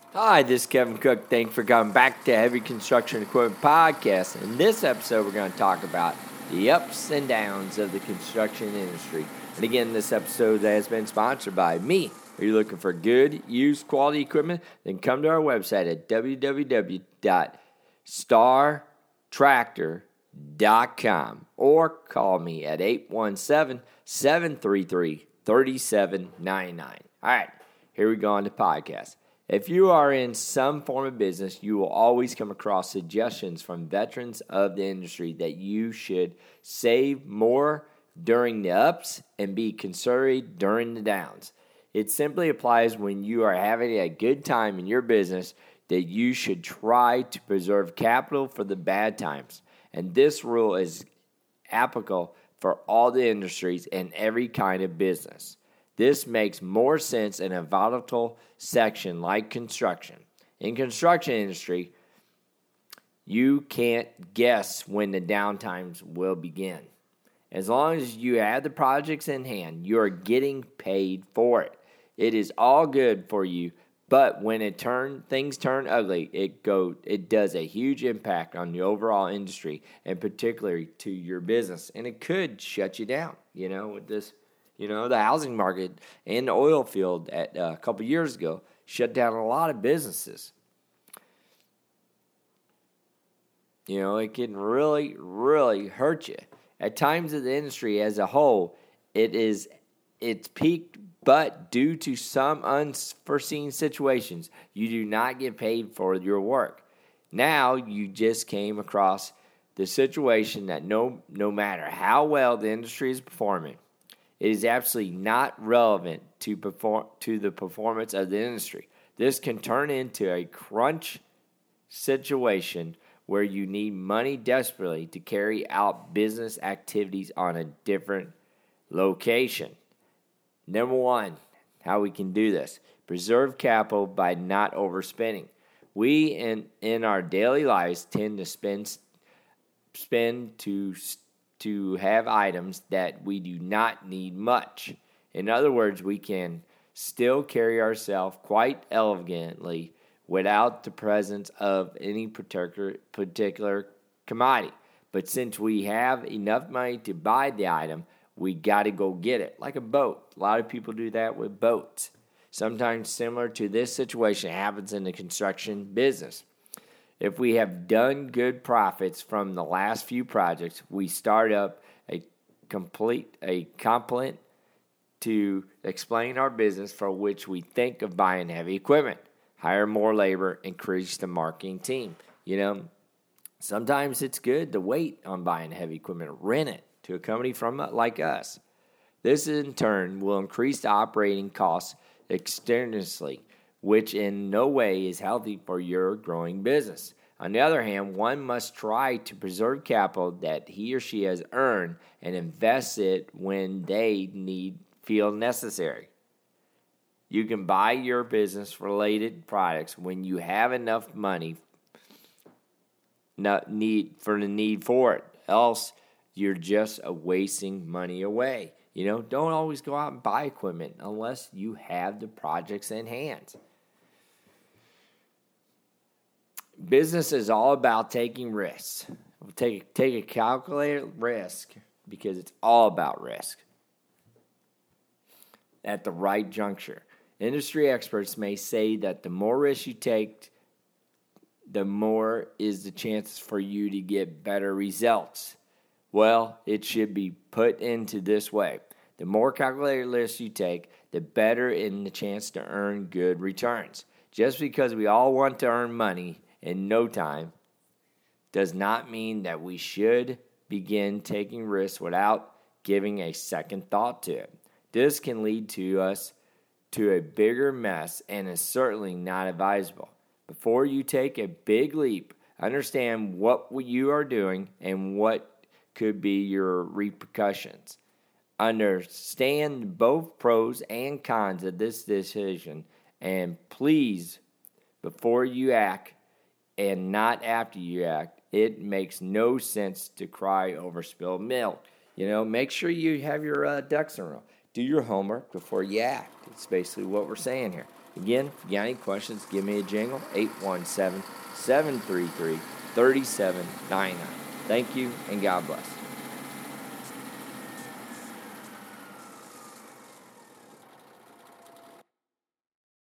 Hi, this is Kevin Cook. Thanks for coming back to Heavy Construction Equipment Podcast. In this episode, we're going to talk about the ups and downs of the construction industry. And again, this episode has been sponsored by me. Are you looking for good, used, quality equipment? Then come to our website at www.startractor.com or call me at 817-733-3799. All right, here we go on the podcast. If you are in some form of business, you will always come across suggestions from veterans of the industry that you should save more during the ups and be conservative during the downs. It simply applies when you are having a good time in your business that you should try to preserve capital for the bad times. And this rule is applicable for all the industries and every kind of business. This makes more sense in a volatile section like construction. In construction industry, you can't guess when the downtimes will begin. As long as you have the projects in hand, you are getting paid for it. It is all good for you, but when things turn ugly, it does a huge impact on the overall industry and particularly to your business, and it could shut you down. With this. The housing market and the oil field a couple years ago shut down a lot of businesses. It can really, really hurt you. At times of the industry as a whole, it's peaked, but due to some unforeseen situations, you do not get paid for your work. Now you just came across the situation that no matter how well the industry is performing, it is absolutely not relevant to the performance of the industry. This can turn into a crunch situation where you need money desperately to carry out business activities on a different location. Number one, how we can do this. Preserve capital by not overspending. We in our daily lives tend to spend to have items that we do not need much. In other words, we can still carry ourselves quite elegantly without the presence of any particular commodity. But since we have enough money to buy the item, we got to go get it, like a boat. A lot of people do that with boats. Sometimes similar to this situation happens in the construction business. If we have done good profits from the last few projects, we start up a complement to explain our business for which we think of buying heavy equipment, hire more labor, increase the marketing team. Sometimes it's good to wait on buying heavy equipment, rent it to a company like us. This in turn will increase the operating costs externally, which in no way is healthy for your growing business. On the other hand, one must try to preserve capital that he or she has earned and invest it when they feel necessary. You can buy your business-related products when you have enough money need for it. Else, you're just wasting money away. Don't always go out and buy equipment unless you have the projects in hand. Business is all about taking risks. Take a calculated risk because it's all about risk at the right juncture. Industry experts may say that the more risk you take, the more is the chances for you to get better results. Well, it should be put into this way. The more calculated risks you take, the better in the chance to earn good returns. Just because we all want to earn money in no time does not mean that we should begin taking risks without giving a second thought to it. This can lead us to a bigger mess and is certainly not advisable. Before you take a big leap, understand what you are doing and what could be your repercussions. Understand both pros and cons of this decision, and please, before you act and not after you act, it makes no sense to cry over spilled milk. Make sure you have your ducks in a row. Do your homework before you act. It's basically what we're saying here. Again, if you got any questions, give me a jingle, 817-733-3799. Thank you, and God bless.